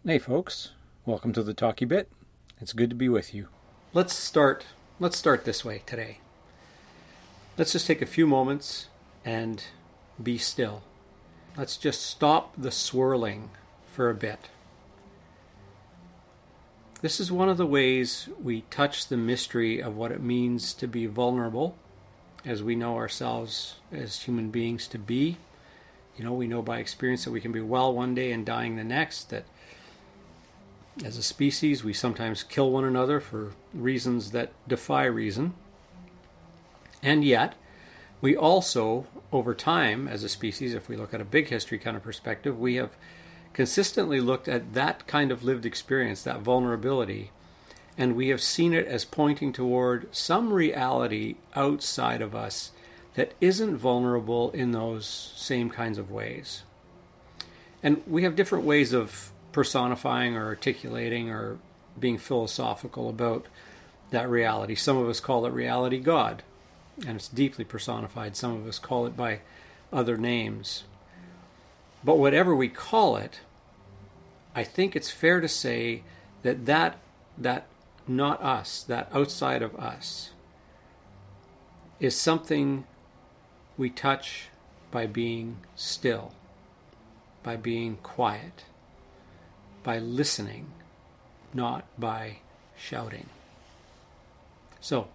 Hey folks, welcome to the Talkie Bit. It's good to be with you. Let's start this way today. Let's just take a few moments and be still. Let's just stop the swirling for a bit. This is one of the ways we touch the mystery of what it means to be vulnerable, as we know ourselves as human beings to be. We know by experience that we can be well one day and dying the next, that as a species, we sometimes kill one another for reasons that defy reason. And yet, we also, over time, as a species, if we look at a big history kind of perspective, we have consistently looked at that kind of lived experience, that vulnerability, and we have seen it as pointing toward some reality outside of us that isn't vulnerable in those same kinds of ways. And we have different ways of personifying or articulating or being philosophical about that reality. Some of us call it reality God, and it's deeply personified. Some of us call it by other names. But whatever we call it, I think it's fair to say that not us, that outside of us, is something we touch by being still, by being quiet, by listening, not by shouting. So,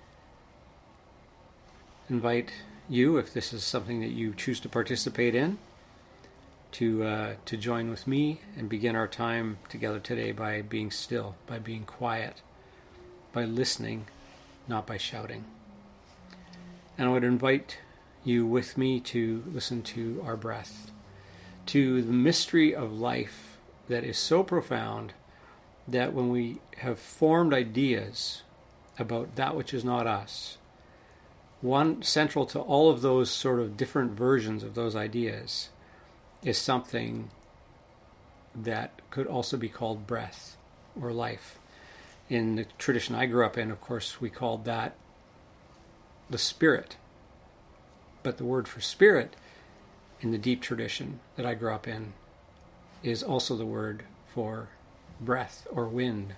invite you, if this is something that you choose to participate in, to join with me and begin our time together today by being still, by being quiet, by listening, not by shouting. And I would invite you with me to listen to our breath, to the mystery of life that is so profound that when we have formed ideas about that which is not us, one central to all of those sort of different versions of those ideas is something that could also be called breath or life. In the tradition I grew up in, of course, we called that the spirit. But the word for spirit in the deep tradition that I grew up in is also the word for breath or wind.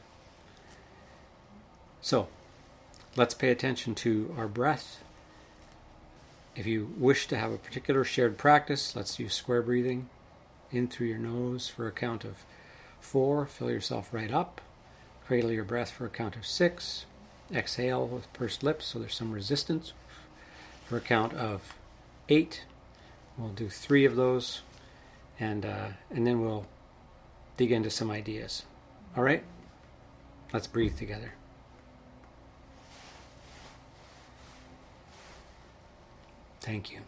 So, let's pay attention to our breath. If you wish to have a particular shared practice, let's use square breathing. In through your nose for a count of 4. Fill yourself right up. Cradle your breath for a count of 6. Exhale with pursed lips so there's some resistance for a count of 8. We'll do 3 of those. And then we'll dig into some ideas. All right? Let's breathe together. Thank you.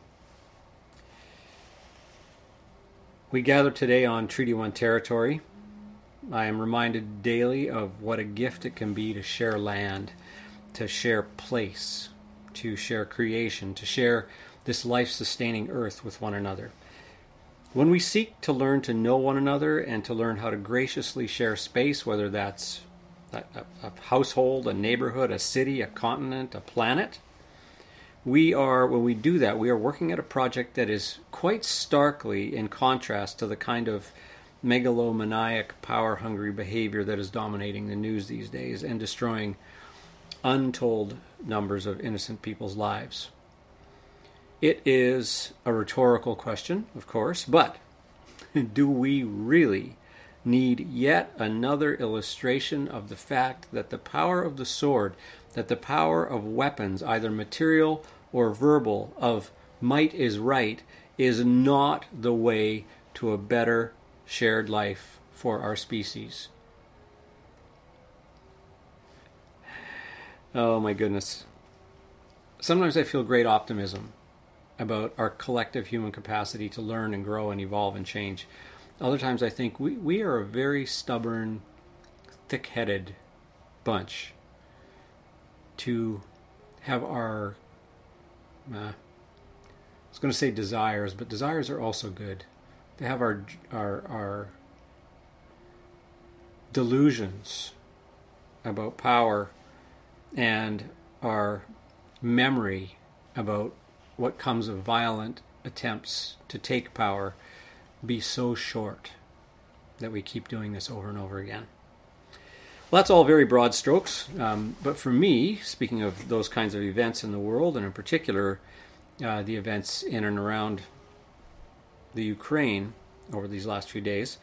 We gather today on Treaty 1 territory. I am reminded daily of what a gift it can be to share land, to share place, to share creation, to share this life-sustaining earth with one another. When we seek to learn to know one another and to learn how to graciously share space, whether that's a household, a neighborhood, a city, a continent, a planet, when we do that, we are working at a project that is quite starkly in contrast to the kind of megalomaniac, power-hungry behavior that is dominating the news these days and destroying untold numbers of innocent people's lives. It is a rhetorical question, of course, but do we really need yet another illustration of the fact that the power of the sword, that the power of weapons, either material or verbal, of might is right, is not the way to a better shared life for our species? Oh my goodness. Sometimes I feel great optimism about our collective human capacity to learn and grow and evolve and change. Other times I think we are a very stubborn, thick-headed bunch to have our, I was going to say desires, but desires are also good. To have our delusions about power and our memory about what comes of violent attempts to take power be so short. that we keep doing this over and over again. Well, that's all very broad strokes, but for me, speaking of those kinds of events in the world, and in particular the events in and around the Ukraine over these last few days,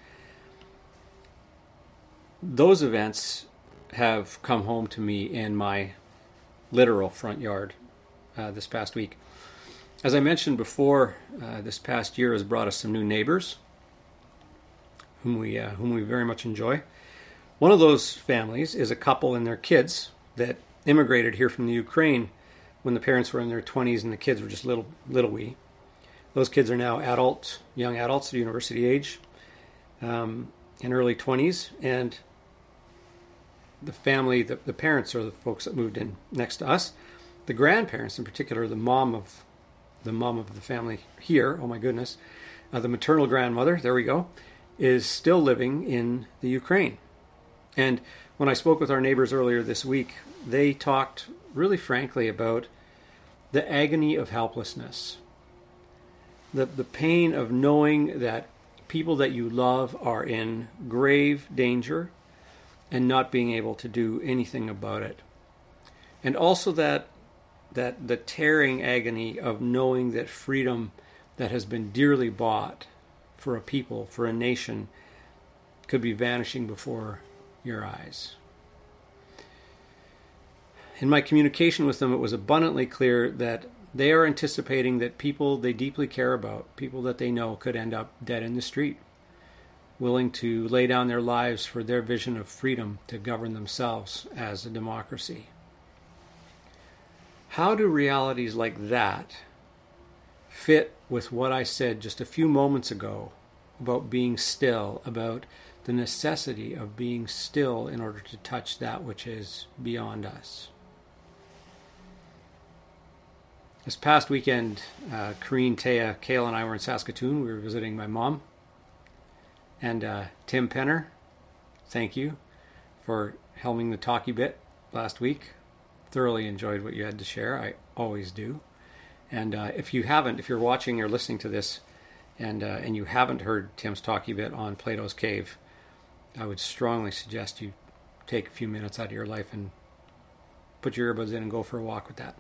those events have come home to me in my literal front yard this past week. As I mentioned before, this past year has brought us some new neighbors whom we very much enjoy. One of those families is a couple and their kids that immigrated here from the Ukraine when the parents were in their 20s and the kids were just little wee. Those kids are now young adults at university age, in early 20s, and the family, the parents are the folks that moved in next to us. The grandparents, in particular, the mom of the family here, oh my goodness, the maternal grandmother, there we go, is still living in the Ukraine. And when I spoke with our neighbors earlier this week, they talked really frankly about the agony of helplessness, the pain of knowing that people that you love are in grave danger and not being able to do anything about it. And also that the tearing agony of knowing that freedom that has been dearly bought for a people, for a nation, could be vanishing before your eyes. In my communication with them, it was abundantly clear that they are anticipating that people they deeply care about, people that they know, could end up dead in the street, willing to lay down their lives for their vision of freedom to govern themselves as a democracy. How do realities like that fit with what I said just a few moments ago about being still, about the necessity of being still in order to touch that which is beyond us? This past weekend, Kareen, Taya, Kale, and I were in Saskatoon. We were visiting my mom. And Tim Penner, thank you for helming the talkie bit last week. Thoroughly enjoyed what you had to share. I always do. And if you're watching or listening to this, and you haven't heard Tim's talkie bit on Plato's Cave, I would strongly suggest you take a few minutes out of your life and put your earbuds in and go for a walk with that.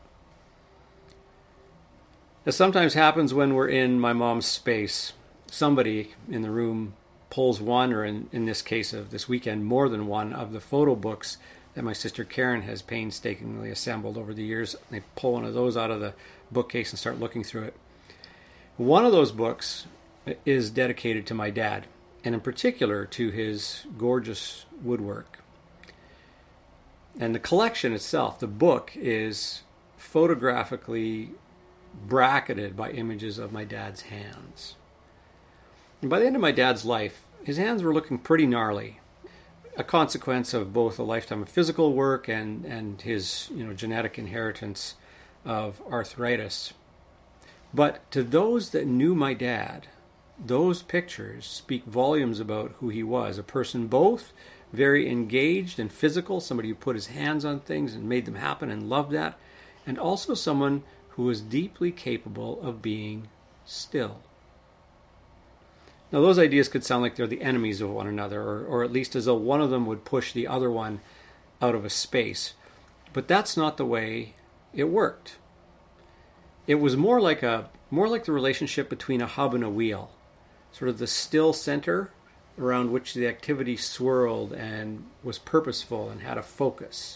As sometimes happens when we're in my mom's space, somebody in the room pulls one, or in this case of this weekend, more than one of the photo books that my sister Karen has painstakingly assembled over the years. They pull one of those out of the bookcase and start looking through it. One of those books is dedicated to my dad, and in particular to his gorgeous woodwork. And the collection itself, the book, is photographically bracketed by images of my dad's hands. And by the end of my dad's life, his hands were looking pretty gnarly, a consequence of both a lifetime of physical work and his genetic inheritance of arthritis. But to those that knew my dad, those pictures speak volumes about who he was, a person both very engaged and physical, somebody who put his hands on things and made them happen and loved that, and also someone who was deeply capable of being still. Now, those ideas could sound like they're the enemies of one another, or at least as though one of them would push the other one out of a space. But that's not the way it worked. It was more like the relationship between a hub and a wheel, sort of the still center around which the activity swirled and was purposeful and had a focus.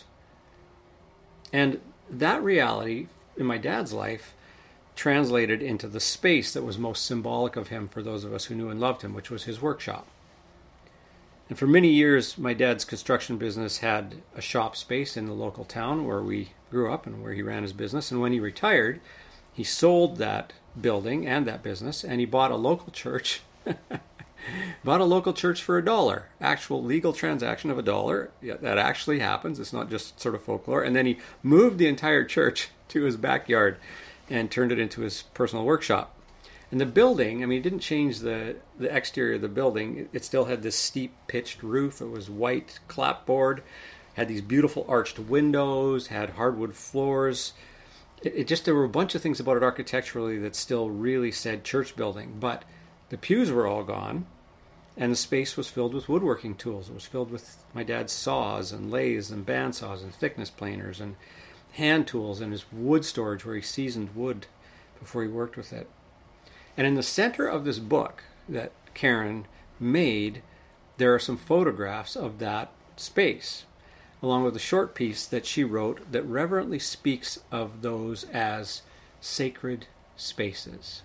And that reality in my dad's life translated into the space that was most symbolic of him for those of us who knew and loved him, which was his workshop. And for many years, my dad's construction business had a shop space in the local town where we grew up and where he ran his business. And when he retired, he sold that building and that business, and he bought a local church. Bought a local church for $1. Actual legal transaction of $1. Yeah, that actually happens. It's not just sort of folklore. And then he moved the entire church to his backyard and turned it into his personal workshop. And the building, it didn't change the exterior of the building. It still had this steep pitched roof. It was white clapboard, had these beautiful arched windows, had hardwood floors. There were a bunch of things about it architecturally that still really said church building. But the pews were all gone, And the space was filled with woodworking tools. It was filled with my dad's saws and lathes and bandsaws and thickness planers and hand tools and his wood storage where he seasoned wood before he worked with it. And in the center of this book that Karen made, there are some photographs of that space, along with a short piece that she wrote that reverently speaks of those as sacred spaces.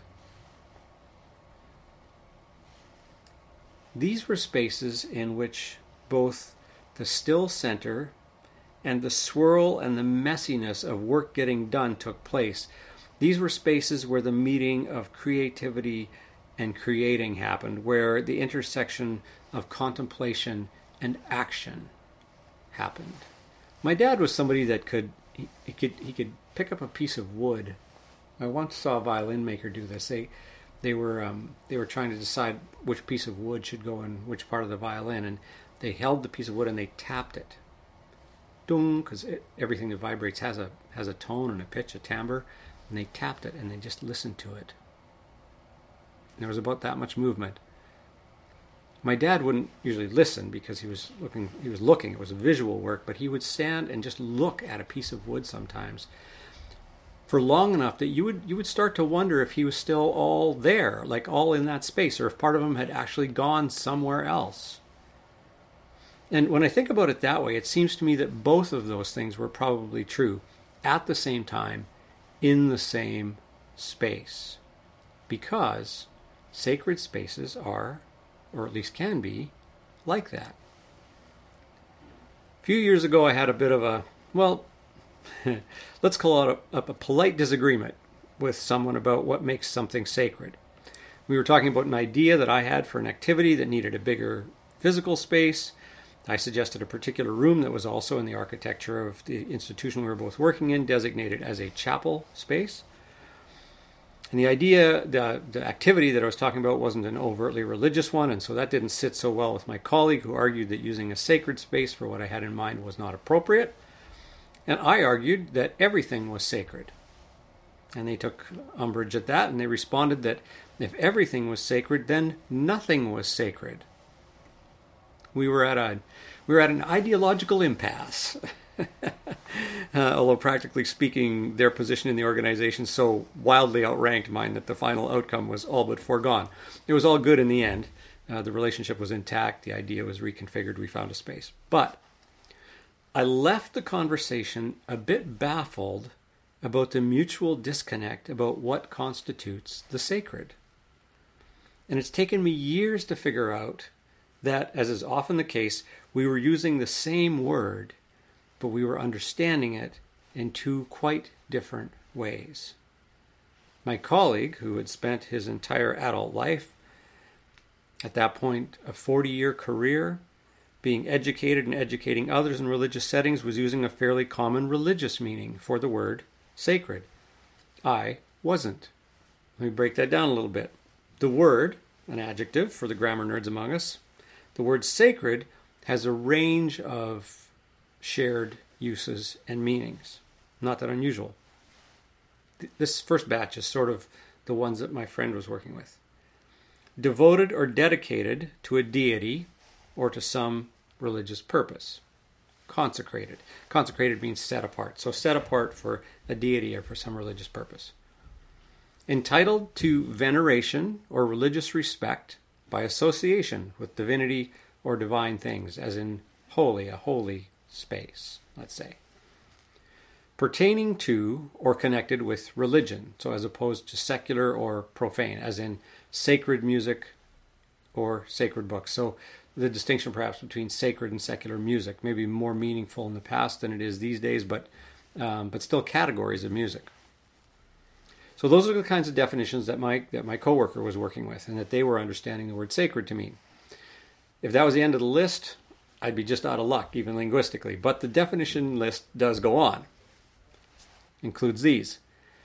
These were spaces in which both the still center and the swirl and the messiness of work getting done took place. These were spaces where the meeting of creativity and creating happened, where the intersection of contemplation and action happened. My dad was somebody that could pick up a piece of wood. I once saw a violin maker do this. They were trying to decide which piece of wood should go in which part of the violin, and they held the piece of wood and they tapped it. Dung, because everything that vibrates has a tone and a pitch, a timbre, and they tapped it and they just listened to it. And there was about that much movement. My dad wouldn't usually listen because he was looking. It was a visual work, but he would stand and just look at a piece of wood sometimes for long enough that you would start to wonder if he was still all there, like all in that space, or if part of him had actually gone somewhere else. And when I think about it that way, it seems to me that both of those things were probably true at the same time, in the same space. Because sacred spaces are, or at least can be, like that. A few years ago, I had a bit of a, let's call it a polite disagreement with someone about what makes something sacred. We were talking about an idea that I had for an activity that needed a bigger physical space. I suggested a particular room that was also in the architecture of the institution we were both working in, designated as a chapel space. And the idea, the activity that I was talking about wasn't an overtly religious one, and so that didn't sit so well with my colleague, who argued that using a sacred space for what I had in mind was not appropriate. And I argued that everything was sacred. And they took umbrage at that, and they responded that if everything was sacred, then nothing was sacred. We were at an ideological impasse. Although practically speaking, their position in the organization so wildly outranked mine that the final outcome was all but foregone. It was all good in the end. The relationship was intact. The idea was reconfigured. We found a space. But I left the conversation a bit baffled about the mutual disconnect about what constitutes the sacred. And it's taken me years to figure out that, as is often the case, we were using the same word, but we were understanding it in two quite different ways. My colleague, who had spent his entire adult life, at that point a 40-year career, being educated and educating others in religious settings, was using a fairly common religious meaning for the word sacred. I wasn't. Let me break that down a little bit. The word, an adjective for the grammar nerds among us, the word sacred has a range of shared uses and meanings. Not that unusual. This first batch is sort of the ones that my friend was working with. Devoted or dedicated to a deity or to some religious purpose. Consecrated. Consecrated means set apart. So set apart for a deity or for some religious purpose. Entitled to veneration or religious respect by association with divinity or divine things, as in holy, a holy space, let's say. Pertaining to or connected with religion, so as opposed to secular or profane, as in sacred music or sacred books. So the distinction perhaps between sacred and secular music may be more meaningful in the past than it is these days, but still categories of music. So those are the kinds of definitions that my coworker was working with, and that they were understanding the word sacred to mean. If that was the end of the list, I'd be just out of luck, even linguistically. But the definition list does go on. Includes these.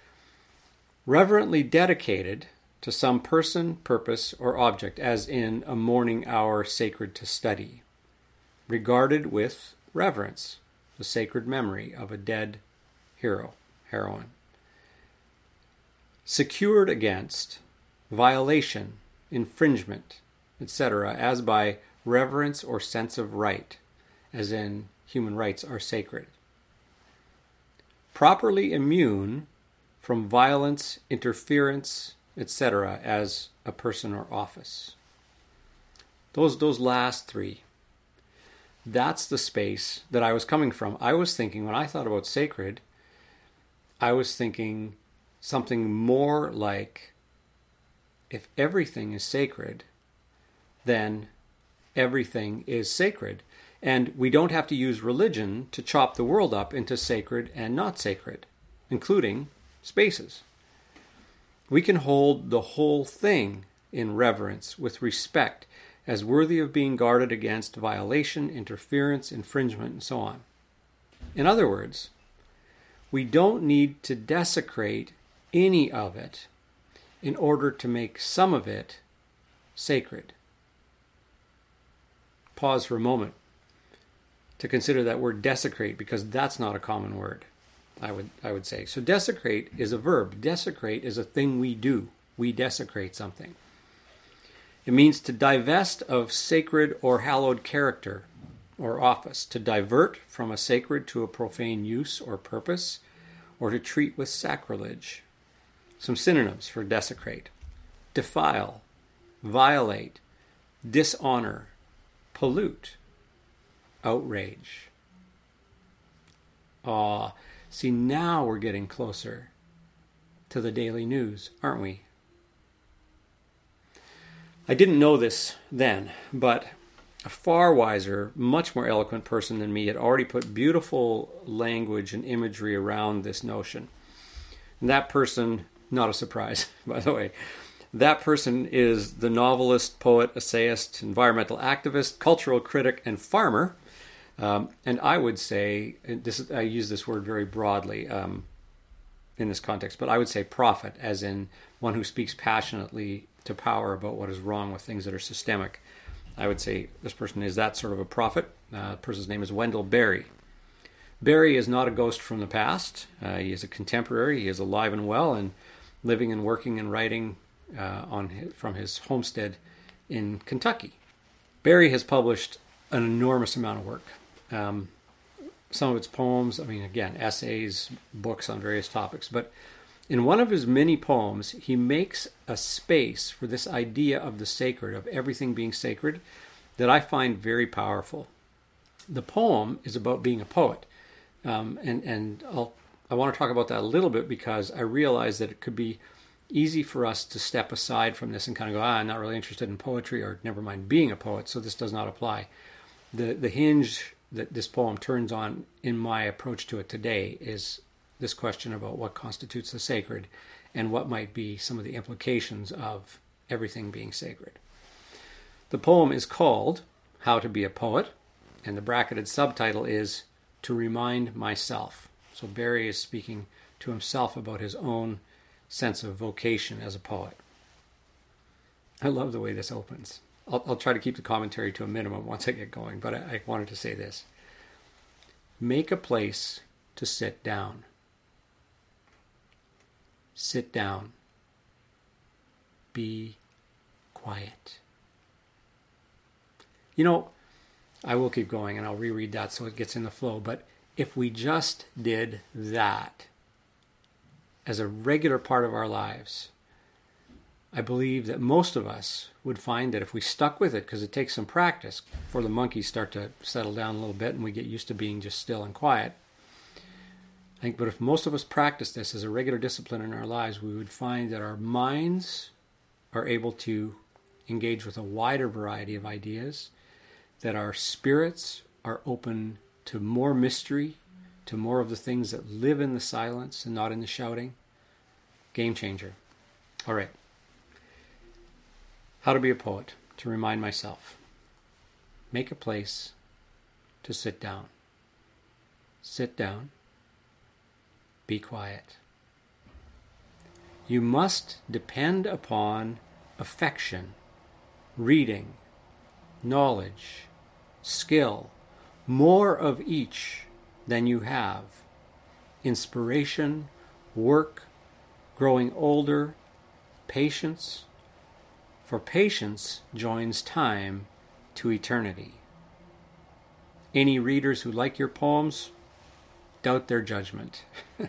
Reverently dedicated to some person, purpose, or object, as in a morning hour sacred to study. Regarded with reverence, the sacred memory of a dead hero, heroine. Secured against violation, infringement, etc., as by reverence or sense of right, as in human rights are sacred. Properly immune from violence, interference, etc., as a person or office. Those last three, that's the space that I was coming from. I was thinking, when I thought about sacred, I was thinking something more like, if everything is sacred, then everything is sacred. And we don't have to use religion to chop the world up into sacred and not sacred, including spaces. We can hold the whole thing in reverence, with respect, as worthy of being guarded against violation, interference, infringement, and so on. In other words, we don't need to desecrate any of it in order to make some of it sacred. Pause for a moment to consider that word desecrate, because that's not a common word, I would say. So desecrate is a verb. Desecrate is a thing we do. We desecrate something. It means to divest of sacred or hallowed character or office, to divert from a sacred to a profane use or purpose, or to treat with sacrilege. Some synonyms for desecrate: defile, violate, dishonor, pollute, outrage. See, now we're getting closer to the daily news, aren't we? I didn't know this then, but a far wiser, much more eloquent person than me had already put beautiful language and imagery around this notion. And that person, not a surprise, by the way, that person is the novelist, poet, essayist, environmental activist, cultural critic, and farmer. And I would say, I use this word very broadly in this context, but I would say prophet, as in one who speaks passionately to power about what is wrong with things that are systemic. I would say this person is that sort of a prophet. The person's name is Wendell Berry. Berry is not a ghost from the past. He is a contemporary. He is alive and well and living and working and writing from his homestead in Kentucky. Berry has published an enormous amount of work. Some of its poems, essays, books on various topics, but in one of his many poems, he makes a space for this idea of the sacred, of everything being sacred, that I find very powerful. The poem is about being a poet, I want to talk about that a little bit, because I realize that it could be easy for us to step aside from this and kind of go, I'm not really interested in poetry, or never mind being a poet, so this does not apply. The hinge that this poem turns on in my approach to it today is this question about what constitutes the sacred and what might be some of the implications of everything being sacred. The poem is called How to Be a Poet, and the bracketed subtitle is To Remind Myself. So Berry is speaking to himself about his own sense of vocation as a poet. I love the way this opens. I'll try to keep the commentary to a minimum once I get going, but I wanted to say this. Make a place to sit down. Sit down. Be quiet. I will keep going and I'll reread that so it gets in the flow, but if we just did that as a regular part of our lives, I believe that most of us would find that if we stuck with it, because it takes some practice before the monkeys start to settle down a little bit and we get used to being just still and quiet. But if most of us practice this as a regular discipline in our lives, we would find that our minds are able to engage with a wider variety of ideas, that our spirits are open to more mystery, to more of the things that live in the silence and not in the shouting. Game changer. All right. How to be a poet, to remind myself. Make a place to sit down. Sit down. Be quiet. You must depend upon affection, reading, knowledge, skill, more of each than you have, inspiration, work, growing older, patience, For patience joins time to eternity. Any readers who like your poems, doubt their judgment.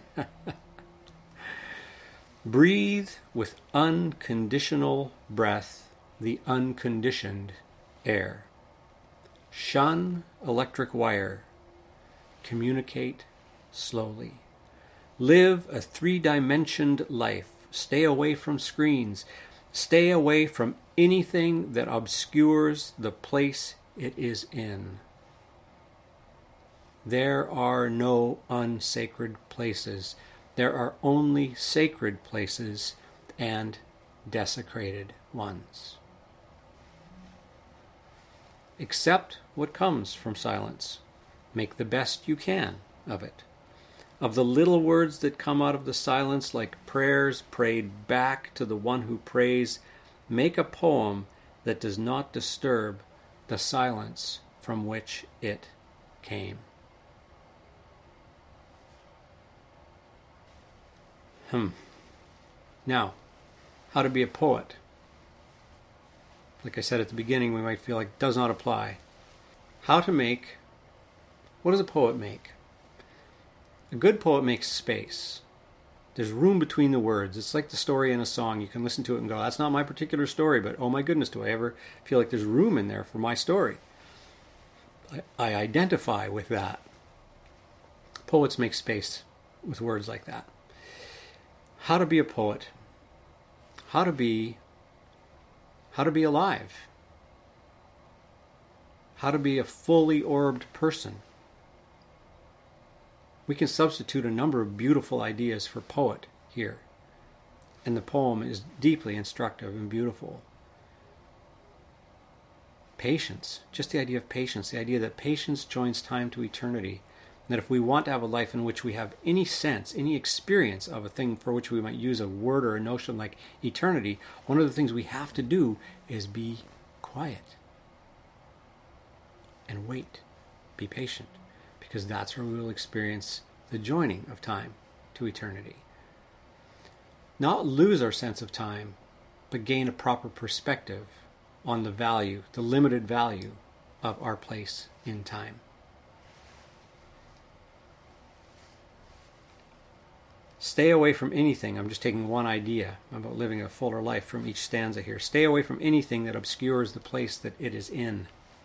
Breathe with unconditional breath the unconditioned air. Shun electric wire. Communicate slowly. Live a three-dimensioned life. Stay away from screens. Stay away from anything that obscures the place it is in. There are no unsacred places. There are only sacred places and desecrated ones. Accept what comes from silence. Make the best you can of it. Of the little words that come out of the silence like prayers prayed back to the one who prays, make a poem that does not disturb the silence from which it came. Now, how to be a poet. Like I said at the beginning, we might feel like it does not apply. What does a poet make? A good poet makes space. There's room between the words. It's like the story in a song. You can listen to it and go, that's not my particular story, but oh my goodness, do I ever feel like there's room in there for my story? I identify with that. Poets make space with words like that. How to be a poet. How to be alive. How to be a fully orbed person. We can substitute a number of beautiful ideas for poet here. And the poem is deeply instructive and beautiful. Patience. Just the idea of patience. The idea that patience joins time to eternity. That if we want to have a life in which we have any sense, any experience of a thing for which we might use a word or a notion like eternity, one of the things we have to do is be quiet. And wait. Be patient. Because that's where we will experience the joining of time to eternity. Not lose our sense of time, but gain a proper perspective on the value, the limited value of our place in time. Stay away from anything. I'm just taking one idea about living a fuller life from each stanza here. Stay away from anything that obscures the place that it is in.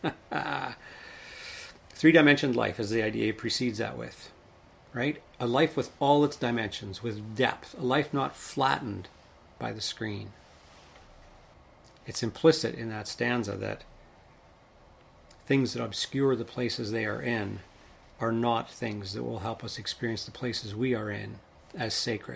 Three-dimensioned life is the idea he precedes that with, right? A life with all its dimensions, with depth. A life not flattened by the screen. It's implicit in that stanza that things that obscure the places they are in are not things that will help us experience the places we are in as sacred.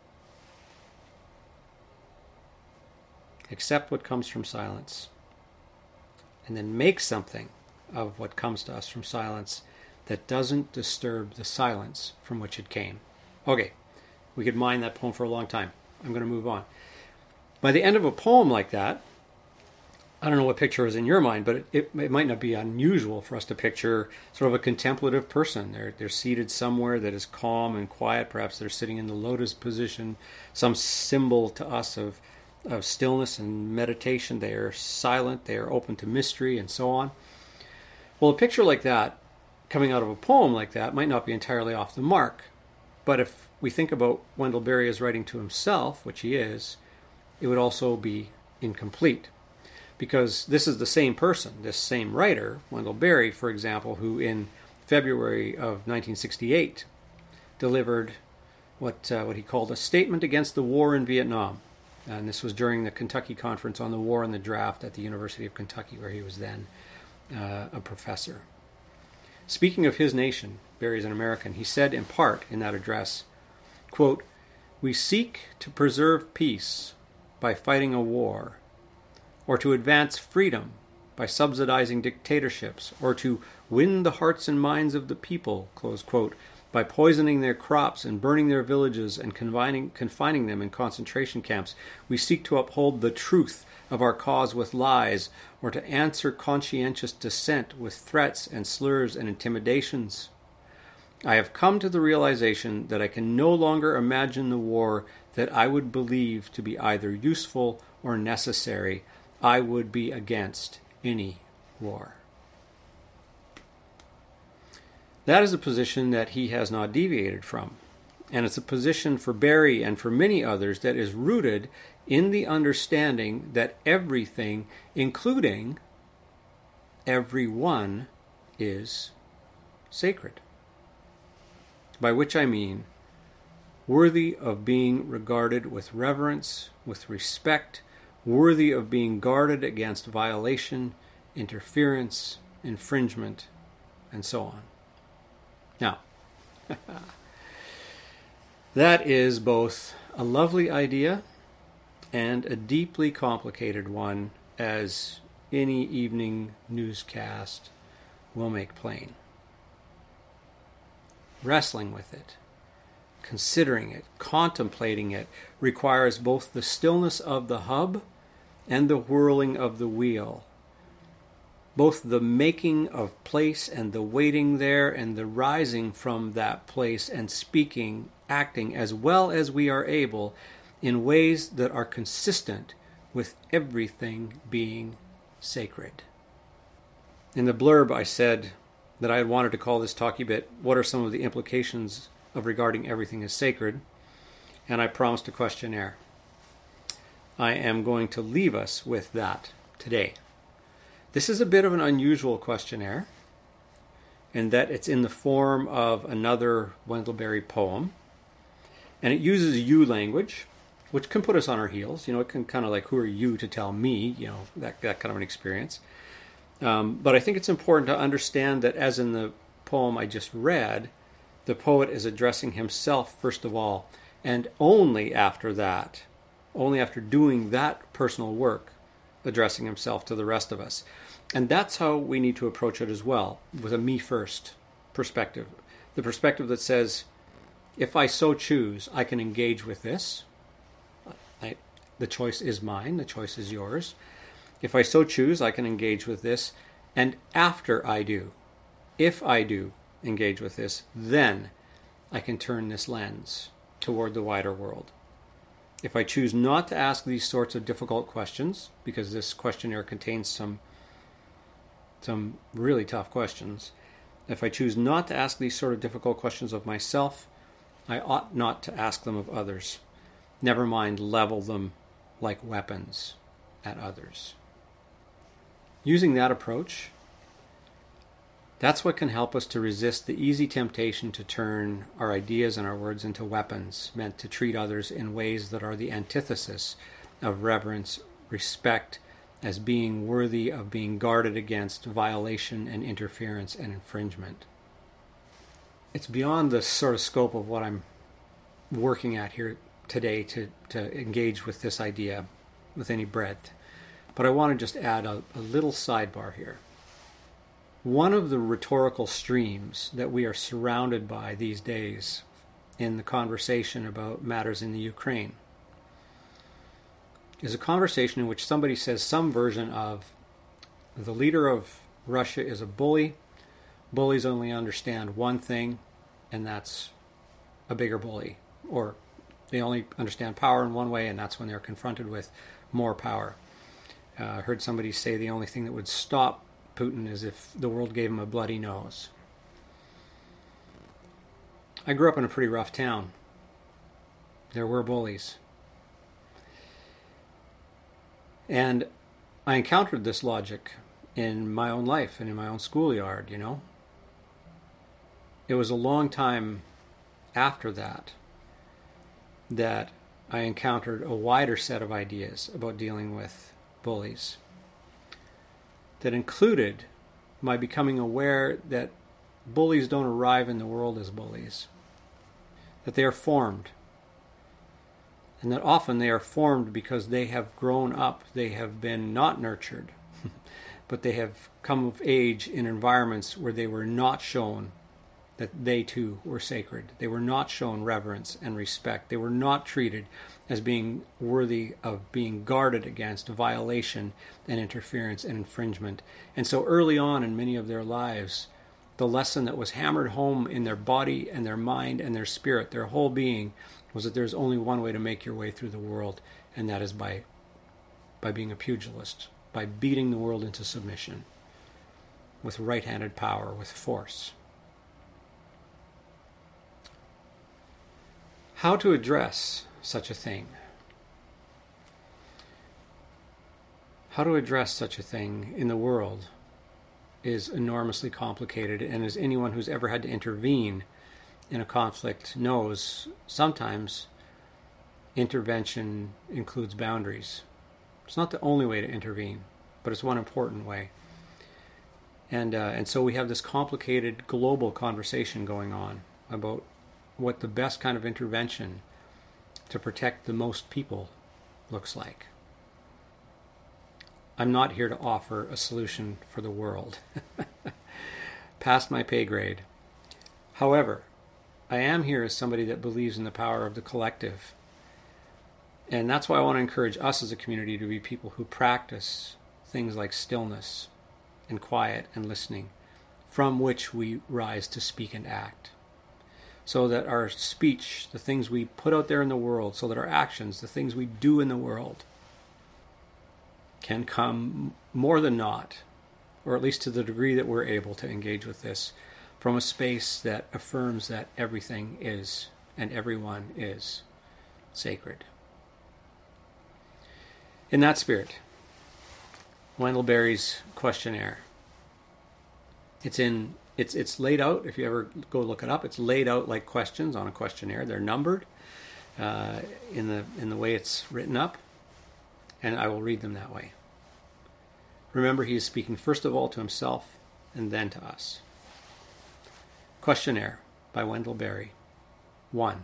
Accept what comes from silence. And then make something of what comes to us from silence that doesn't disturb the silence from which it came. Okay, we could mine that poem for a long time. I'm going to move on. By the end of a poem like that, I don't know what picture is in your mind, but it might not be unusual for us to picture sort of a contemplative person. They're seated somewhere that is calm and quiet. Perhaps they're sitting in the lotus position, some symbol to us of stillness and meditation. They are silent, they are open to mystery, and so on. Well, a picture like that, coming out of a poem like that, might not be entirely off the mark. But if we think about Wendell Berry as writing to himself, which he is, it would also be incomplete. Because this is the same person, this same writer, Wendell Berry, for example, who in February of 1968 delivered what he called a statement against the war in Vietnam. And this was during the Kentucky Conference on the War and the Draft at the University of Kentucky, where he was then a professor. Speaking of his nation, Berry's an American, he said in part in that address, quote, "We seek to preserve peace by fighting a war, or to advance freedom by subsidizing dictatorships, or to win the hearts and minds of the people," close quote, "by poisoning their crops and burning their villages and confining them in concentration camps. We seek to uphold the truth of our cause with lies, or to answer conscientious dissent with threats and slurs and intimidations. I have come to the realization that I can no longer imagine the war that I would believe to be either useful or necessary. I would be against any war. That is a position that he has not deviated from. And it's a position for Barry and for many others that is rooted in the understanding that everything, including everyone, is sacred. By which I mean worthy of being regarded with reverence, with respect, worthy of being guarded against violation, interference, infringement, and so on. Now, that is both a lovely idea and a deeply complicated one, as any evening newscast will make plain. Wrestling with it, considering it, contemplating it, requires both the stillness of the hub and the whirling of the wheel. Both the making of place and the waiting there and the rising from that place and speaking, acting as well as we are able in ways that are consistent with everything being sacred. In the blurb I said that I had wanted to call this talkie bit, "What are some of the implications of regarding everything as sacred?" And I promised a questionnaire. I am going to leave us with that today. This is a bit of an unusual questionnaire in that it's in the form of another Wendell Berry poem, and it uses you language, which can put us on our heels. You know, it can kind of like, who are you to tell me, you know, that kind of an experience. But I think it's important to understand that, as in the poem I just read, the poet is addressing himself first of all, and only after that, only after doing that personal work, addressing himself to the rest of us. And that's how we need to approach it as well, with a me first perspective. The perspective that says, if I so choose, I can engage with this. The choice is mine, the choice is yours. If I so choose, I can engage with this. And after I do, if I do engage with this, then I can turn this lens toward the wider world. If I choose not to ask these sorts of difficult questions, because this questionnaire contains some really tough questions, if I choose not to ask these sort of difficult questions of myself, I ought not to ask them of others. Never mind level them like weapons at others. Using that approach, that's what can help us to resist the easy temptation to turn our ideas and our words into weapons meant to treat others in ways that are the antithesis of reverence, respect, as being worthy of being guarded against violation and interference and infringement. It's beyond the sort of scope of what I'm working at here today to engage with this idea with any breadth. But I want to just add a little sidebar here. One of the rhetorical streams that we are surrounded by these days in the conversation about matters in the Ukraine is a conversation in which somebody says some version of, the leader of Russia is a bully. Bullies only understand one thing, and that's a bigger bully. Or they only understand power in one way, and that's when they're confronted with more power. I heard somebody say the only thing that would stop Putin is if the world gave him a bloody nose. I grew up in a pretty rough town. There were bullies. And I encountered this logic in my own life and in my own schoolyard, you know. It was a long time after that I encountered a wider set of ideas about dealing with bullies that included my becoming aware that bullies don't arrive in the world as bullies, that they are formed, and that often they are formed because they have grown up, they have been not nurtured, but they have come of age in environments where they were not shown that they too were sacred. They were not shown reverence and respect. They were not treated as being worthy of being guarded against violation and interference and infringement. And so early on in many of their lives, the lesson that was hammered home in their body and their mind and their spirit, their whole being, was that there's only one way to make your way through the world, and that is by by being a pugilist, by beating the world into submission with right-handed power, with force. How to address such a thing? How to address such a thing in the world is enormously complicated, and as anyone who's ever had to intervene in a conflict knows, sometimes intervention includes boundaries. It's not the only way to intervene, but it's one important way. And so we have this complicated global conversation going on about what the best kind of intervention to protect the most people looks like. I'm not here to offer a solution for the world. Past my pay grade. However, I am here as somebody that believes in the power of the collective. And that's why I want to encourage us as a community to be people who practice things like stillness and quiet and listening, from which we rise to speak and act. So that our speech, the things we put out there in the world, so that our actions, the things we do in the world, can come more than not, or at least to the degree that we're able to engage with this, from a space that affirms that everything is and everyone is sacred. In that spirit, Wendell Berry's questionnaire. It's laid out. If you ever go look it up, it's laid out like questions on a questionnaire. They're numbered in the way it's written up, and I will read them that way. Remember, he is speaking first of all to himself and then to us. Questionnaire by Wendell Berry. 1.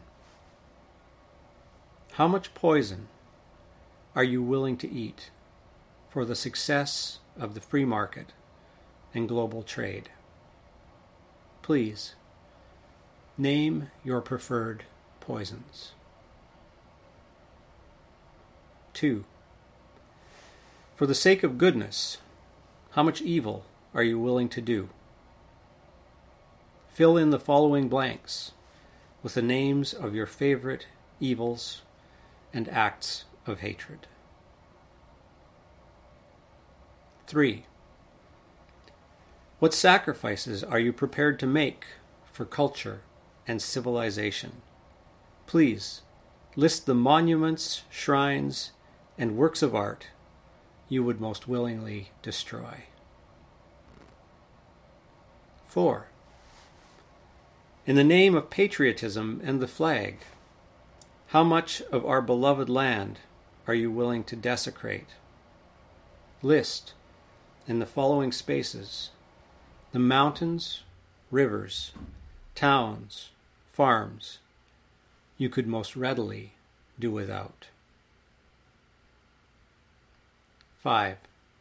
How much poison are you willing to eat for the success of the free market and global trade? Please, name your preferred poisons. 2. For the sake of goodness, how much evil are you willing to do? Fill in the following blanks with the names of your favorite evils and acts of hatred. 3. What sacrifices are you prepared to make for culture and civilization? Please list the monuments, shrines, and works of art you would most willingly destroy. 4. In the name of patriotism and the flag, how much of our beloved land are you willing to desecrate? List, in the following spaces, the mountains, rivers, towns, farms you could most readily do without. 5.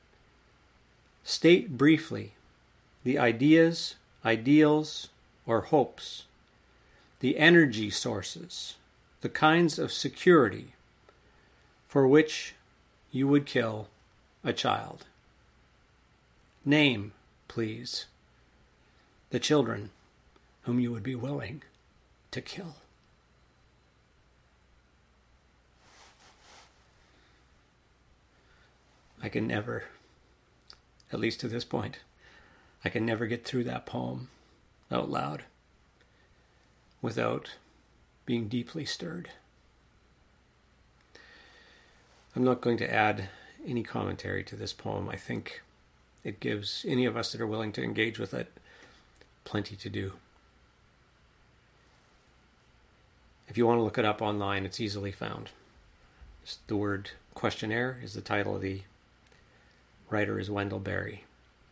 State briefly the ideas, ideals, or hopes, the energy sources, the kinds of security for which you would kill a child. Name, please, the children whom you would be willing to kill. I can never, at least to this point, I can never get through that poem out loud without being deeply stirred. I'm not going to add any commentary to this poem. I think it gives any of us that are willing to engage with it plenty to do. If you want to look it up online, it's easily found. Just the word questionnaire is the title. Of the writer is Wendell Berry.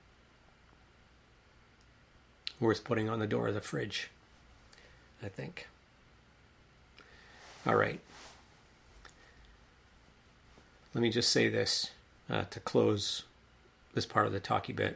Worth putting on the door of the fridge, I think. All right. Let me just say this to close this part of the talkie bit.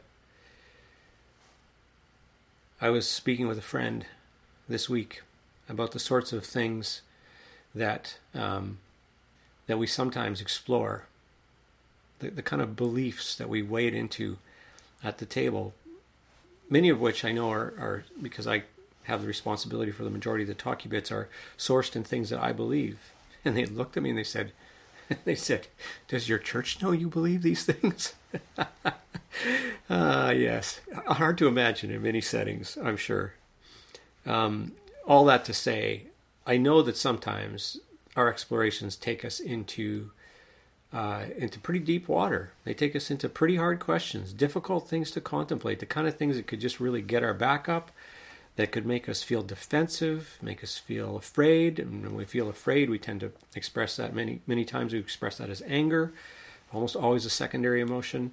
I was speaking with a friend this week about the sorts of things that that we sometimes explore, the kind of beliefs that we wade into at the table, many of which I know are because I have the responsibility for the majority of the talkie bits, are sourced in things that I believe. And they looked at me and they said, They said, "Does your church know you believe these things?" Yes. Hard to imagine in many settings, I'm sure. All that to say, I know that sometimes our explorations take us into pretty deep water. They take us into pretty hard questions, difficult things to contemplate, the kind of things that could just really get our back up, that could make us feel defensive, make us feel afraid. And when we feel afraid, we tend to express that many times. We express that as anger, almost always a secondary emotion.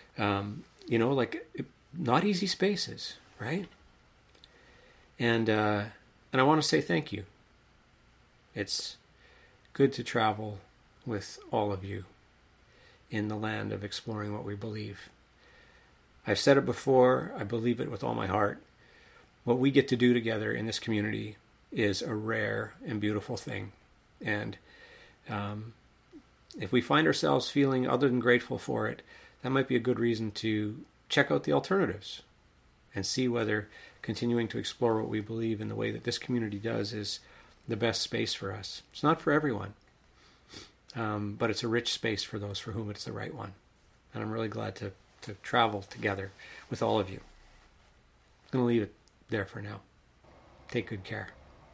Not easy spaces, right? And I want to say thank you. It's good to travel with all of you in the land of exploring what we believe. I've said it before, I believe it with all my heart. What we get to do together in this community is a rare and beautiful thing. And if we find ourselves feeling other than grateful for it, that might be a good reason to check out the alternatives and see whether continuing to explore what we believe in the way that this community does is the best space for us. It's not for everyone, but it's a rich space for those for whom it's the right one. And I'm really glad to travel together with all of you. I'm going to leave it there for now. Take good care.